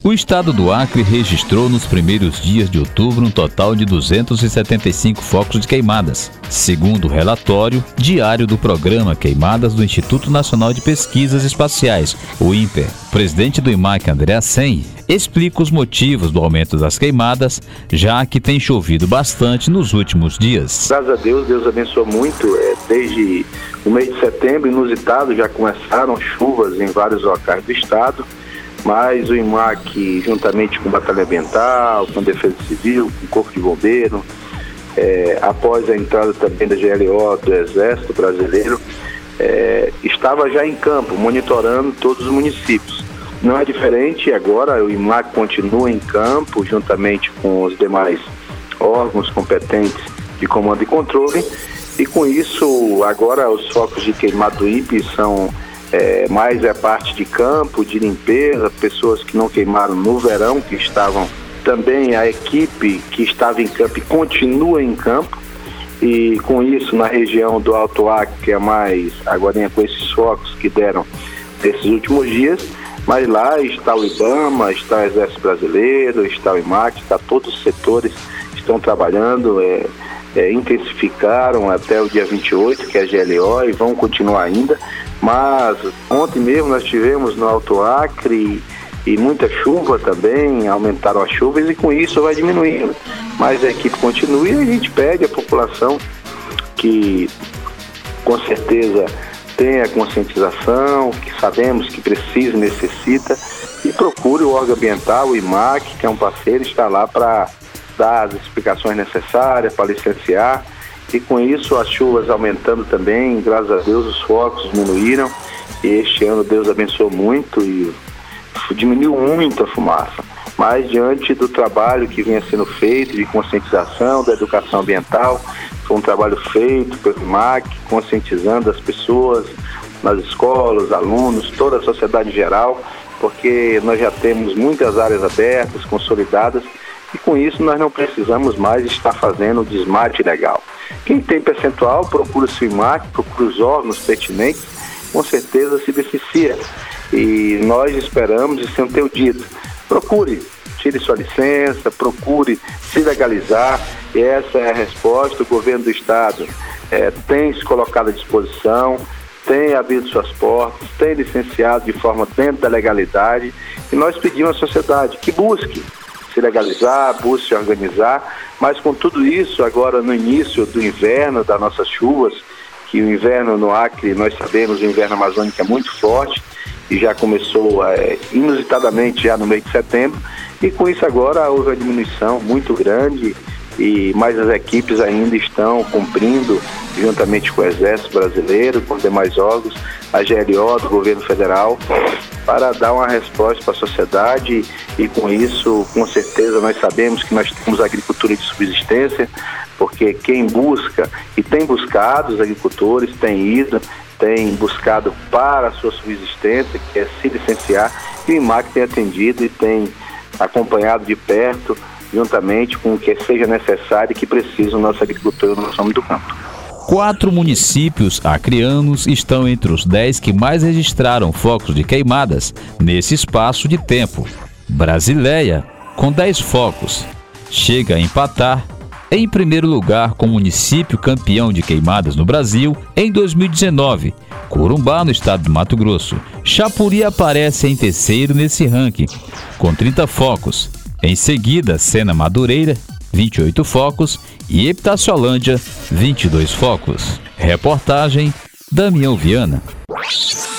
O estado do Acre registrou nos primeiros dias de outubro um total de 275 focos de queimadas, segundo o relatório diário do Programa Queimadas do Instituto Nacional de Pesquisas Espaciais, o INPE. O presidente do IMAC, André Assem, explica os motivos do aumento das queimadas, já que tem chovido bastante nos últimos dias. Graças a Deus, Deus abençoou muito. Desde o mês de setembro, inusitado, já começaram chuvas em vários locais do estado. Mas o IMAC, juntamente com o Batalha Ambiental, com a Defesa Civil, com o Corpo de Bombeiro, após a entrada também da GLO do Exército Brasileiro, estava já em campo, monitorando todos os municípios. Não é diferente agora, o IMAC continua em campo, juntamente com os demais órgãos competentes de comando e controle, e com isso, agora os focos de queimado do INPE são... mais parte de campo, de limpeza, pessoas que não queimaram no verão, que estavam também, a equipe que estava em campo e continua em campo, e com isso na região do Alto Acre, que é mais agora com esses focos que deram nesses últimos dias, mas lá está o IBAMA, está o Exército Brasileiro, está o IMAC, está todos os setores estão trabalhando, intensificaram até o dia 28, que é a GLO, e vão continuar ainda. Mas ontem mesmo nós tivemos no Alto Acre e muita chuva também, aumentaram as chuvas e com isso vai diminuindo. Mas a equipe continua e a gente pede à população que com certeza tenha conscientização, que sabemos que precisa e necessita, e procure o órgão ambiental, o IMAC, que é um parceiro, está lá para dar as explicações necessárias, para licenciar. E com isso as chuvas aumentando também, graças a Deus os focos diminuíram, e este ano Deus abençoou muito e diminuiu muito a fumaça. Mas diante do trabalho que vinha sendo feito de conscientização, da educação ambiental, foi um trabalho feito pelo IMAC, conscientizando as pessoas nas escolas, alunos, toda a sociedade em geral, porque nós já temos muitas áreas abertas, consolidadas, e com isso nós não precisamos mais estar fazendo o desmate ilegal. Quem tem percentual, procura o IMAC, procura os órgãos pertinentes, com certeza se beneficia. E nós esperamos, e sem ter o dito, procure, tire sua licença, procure se legalizar, e essa é a resposta. O governo do estado tem se colocado à disposição, tem abrido suas portas, tem licenciado de forma dentro da legalidade, e nós pedimos à sociedade que busque se legalizar, busque se organizar, mas com tudo isso, agora no início do inverno, das nossas chuvas, que o inverno no Acre, nós sabemos, o inverno amazônico é muito forte, e já começou inusitadamente já no mês de setembro, e com isso agora houve uma diminuição muito grande, mas as equipes ainda estão cumprindo, juntamente com o Exército Brasileiro, com os demais órgãos, a GLO do governo federal, para dar uma resposta para a sociedade. E com isso, com certeza, nós sabemos que nós temos agricultura de subsistência, porque quem busca, e tem buscado, os agricultores têm ido, têm buscado para a sua subsistência, que é se licenciar, e o IMAC tem atendido e tem acompanhado de perto, juntamente com o que seja necessário e que precisa o nosso agricultor no nosso âmbito do campo. 4 municípios acreanos estão entre os 10 que mais registraram focos de queimadas nesse espaço de tempo. Brasileia, com 10 focos, chega a empatar em primeiro lugar com o município campeão de queimadas no Brasil em 2019, Corumbá, no estado do Mato Grosso. Chapuri aparece em terceiro nesse ranking, com 30 focos. Em seguida, Sena Madureira, 28 focos, e Epitaciolândia, 22 focos. Reportagem, Damião Viana.